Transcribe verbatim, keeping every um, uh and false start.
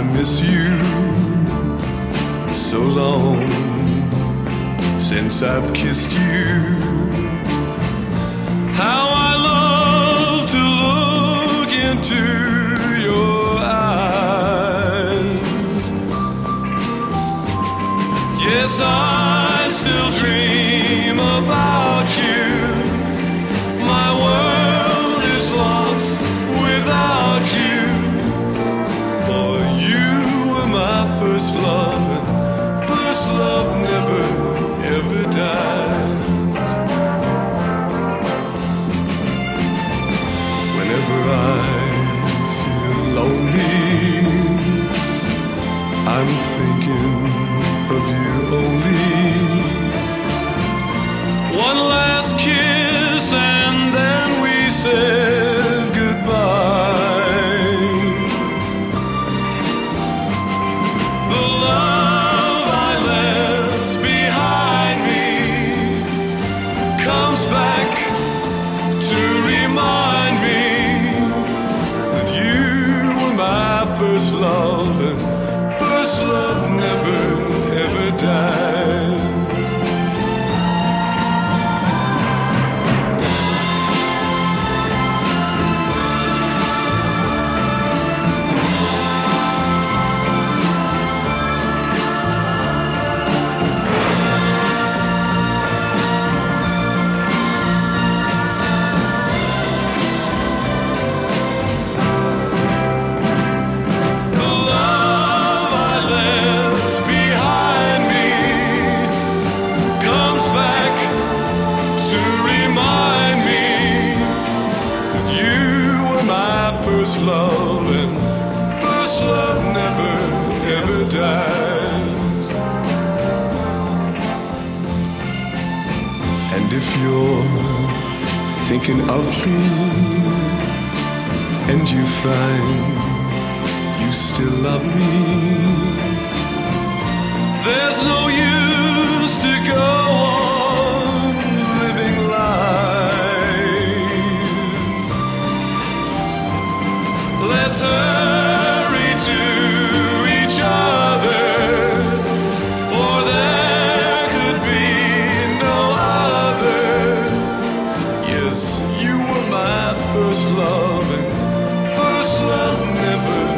miss you so long since I've kissed you. How I love to look into your eyes. Yes, I still dream about you. My world is lost without you. For you were my first love, and first love never, ever dies. Whenever I feel lonely, I'm thinking of you only. One last kiss and then we said goodbye. The love I left behind me comes back to remind me that you were my first love, and first love never, ever dies. First love, and first love never, ever dies. And if you're thinking of me, and you find you still love me, there's no use to go on living life. Let's hurry to each other, for there could be no other. Yes, you were my first love, and first love never